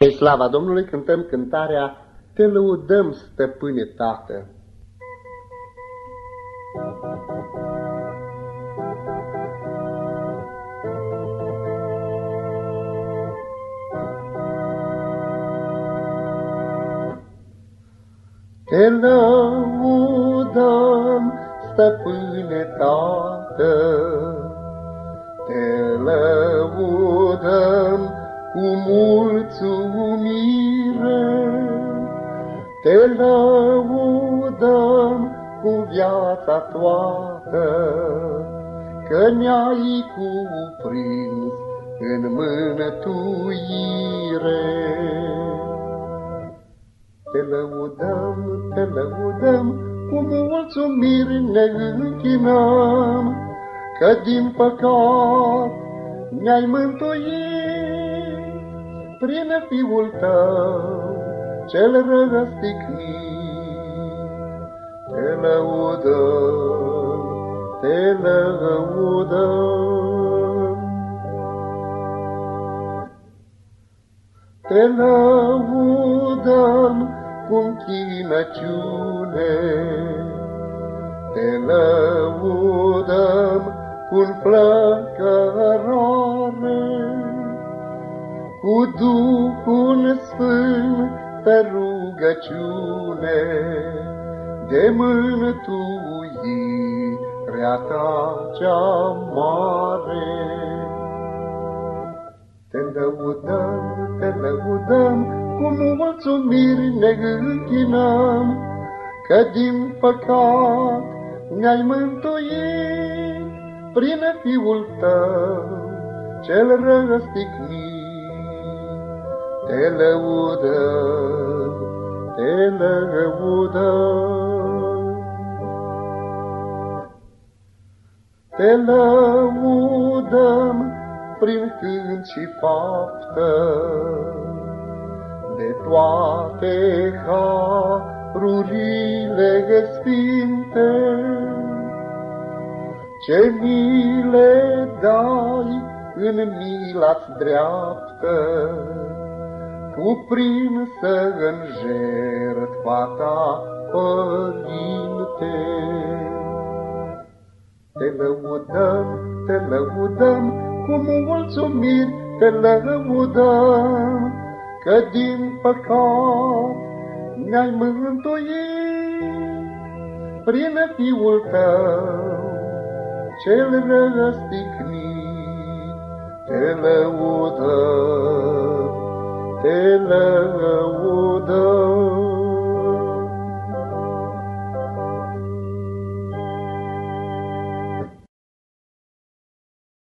În slava Domnului cântăm cântarea Te lăudăm, Stăpâne Tată. Te lăudăm, Stăpâne Tată, te lăudăm cu mulțumire, te lăudăm cu viața toată, că ne-ai cuprins în mântuire. Te lăudăm, cu mulțumiri ne închinăm, că din păcat ne-ai mântuit prin Fiul Tău cel răstignit. Te lăudăm, te lăudăm, te lăudăm cu închinăciune, te lăudăm cu înflăcărare, cu Duhul Sfânt pe rugăciune, de mântuirea Ta cea mare. Te lăudăm, cu mulțumiri ne închinăm, că din păcat ne-ai mântuit prin Fiul Tău cel răstignit. Te lăudăm, te lăudăm, te lăudăm prin cânt și faptă, de toate harurile sfinte, ce mi le dai în mila-ți dreaptă, cuprinsă în jertfa Ta, Părinte. Te lăudăm, cu mulțumiri te lăudăm, că din păcat ne-ai mântuit prin Fiul Tău cel răstignit. Te lăudăm, te lăudăm.